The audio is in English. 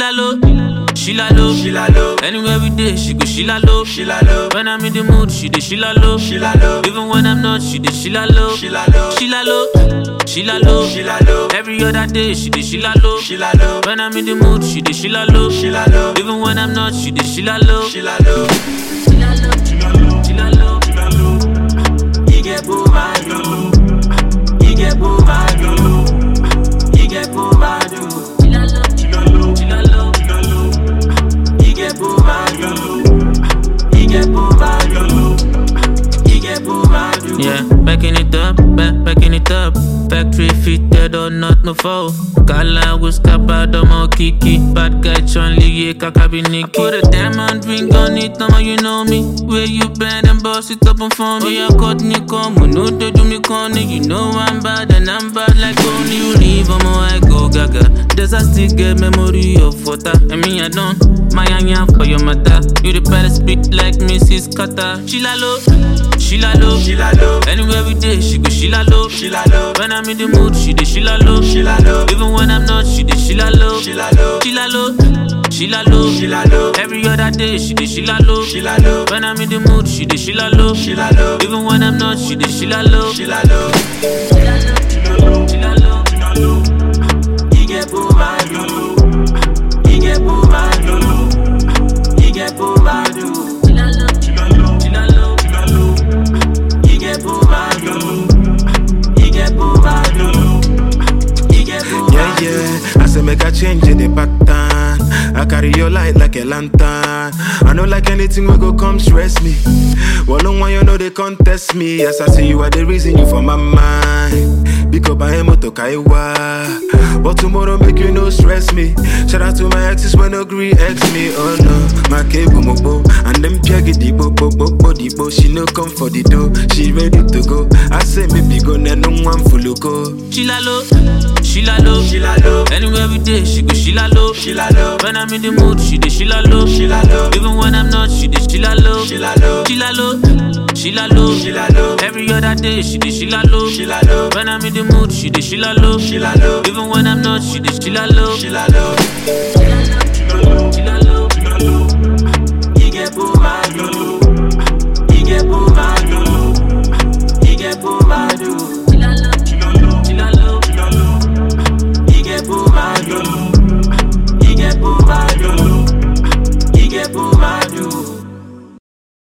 la low, she la low, she la low. Anywhere we day, she go she la low, she la low. When I'm in the mood, she dey she la low, she la low. Even when I'm not, she dey she la low, she la low, she la low, she la low, she la low. Every other day, she dey she la low, she la low. When I'm in the mood, she dey she la low, she la low. Even when I'm not, she dey she la low, she la low, she la low, she la low, she la low, she la low. You get boo my low, you get boo my low, you get boo my low. Yeah, backing it up, backing it up. Factory fitted or not, no foe. Kala was kapado mo kiki. Bad guy Chun-Li, yeah, kakabiniki. I put a diamond ring on it, no you know me. Where you bend and boss it up and for me. Oh, yeah, cut me come, no do me corner. You know I'm bad and I'm bad like only you leave. I go gaga. Does I still get memory of water? I mean I don't. My anya for your mother. You the better speak like Mrs. Carter. She la low, she la low, she la low. Anywhere we day, she go she la low, she la low. When I'm in the mood, she dey she la low, she la low. Even when I'm not, she dey she la low, she la low, she la low, she la low, she la low. Every other day, she dey she la low, she la low. When I'm in the mood, she dey she la low, she la low. Even when I'm not, she dey she la low, she la low, she la low, she la low, she la low, she la low. You get boo my low, you get boo my low, you get boo my low. I say make a change in the pattern. I carry your light like a lantern. I know like anything will go come stress me. Well, no one you know they contest me. Yes, I see you are the reason you for my mind. Because I am to kaiwa. But tomorrow make you no stress me. Shout out to my exes when agree ex me. Oh no, my cable mobo. And them piagi di bo. She no come for the dough. She ready to go. I say maybe go na no one full go. She la low, she la low, she la low. Anywhere we day, she go she la low, she la low. When I'm in the mood, she dey she la low, she la low. Even when I'm not, she dey she la low, she la low, she la low, she la low, she la low. Every other day, she dey she la low, she la low. When I'm in the mood, she dey she la low, she la low. Even when I'm not, she dey she la low, she la low, she la low, she la low, she la low, she la low. You get boo my low.